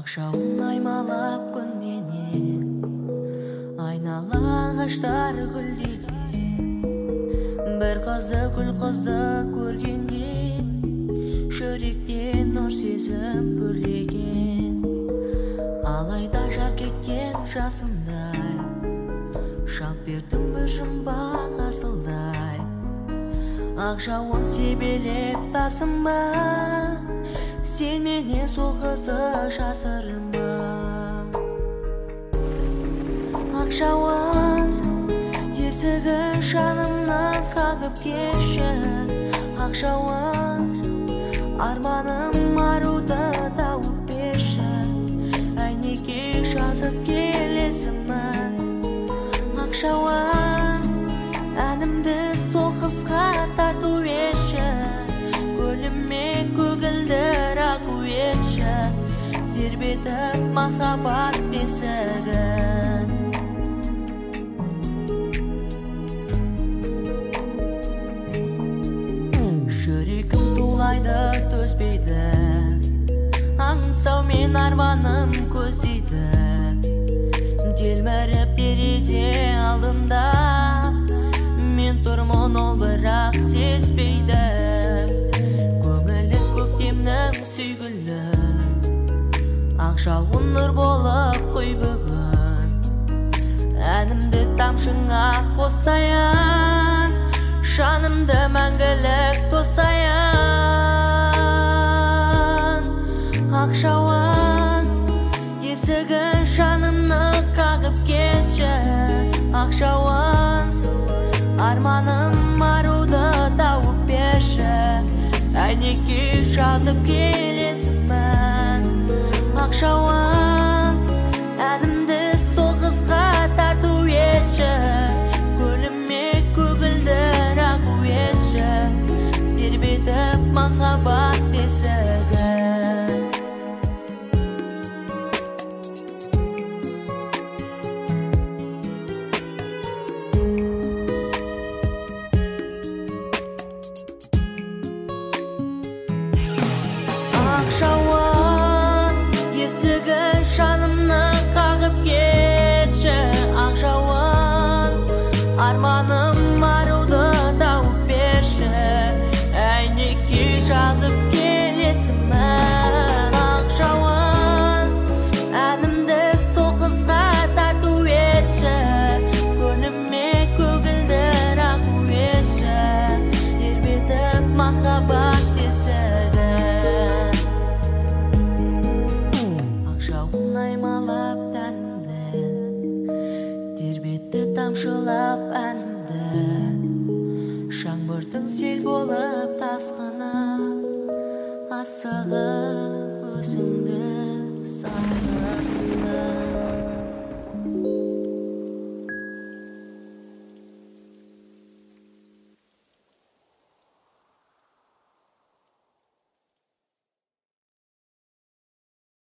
Ақшауын аймалап күнменен, айнала ағаштар гүлдеген. Бір қызды гүл қызды көргенде, жүректен нұр сезім бүрлеген. Алайда жар кеткен жасындай, жалт бердің бір жұмбақ асылдай. Ақжауын себелеп тасыма, сен менен сол қызды жасырма. Ақжауын есігін жанымнан қағып кетші. Ақжауын арманым аруды тауып берші. Әйнекке жазып келесімін. Ақжауын әнімді сол қызға тарту етші. Көліме көгілдір ағу етші. Тербетіп махаббат бесігін. Жүрегім тулайды төзбейді, аңсау мен арманым көздейді. Телміріп терезе алдында, мен тұрмын ол бірақ сезбейді. Көңілі көктемнің сүйгілі, ақжауын нұр болып қой бүгін. Әнімді тамшыңа қосайын, жанымды мәңгілік тосайын. Ақжауын есігін жанымны қағып кетші. Ақжауын арманым аруды тауып берші. Әйнекке жазып келесімін. Ақжауын әнімді сол қызға тарту етші. Көліме көгілдір ағу етші. Тербетіп махаббат бесігін. Ақжауын есігін жанымны қағып кетші. Ақжауын арманым аруды тауып берші. Әйнекке жазып келесімін. Ақжауын әнімді сол қызға тарту етші. Көліме көгілдір ағу етші. Тербетіп махаббат бесігін. Ақжауын аймалап тәнімді, тербетті тамшылап әнімді. Жаңбырдың сел болып тасқыны, асығып өзіңді сағындым.